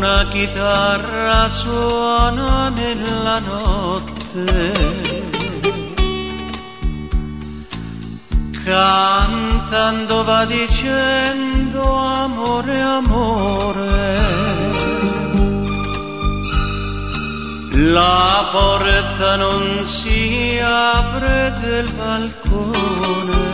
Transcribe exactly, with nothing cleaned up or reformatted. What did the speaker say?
una chitarra suona nella notte, cantando va dicendo amore, amore. La porta non si apre del balcone,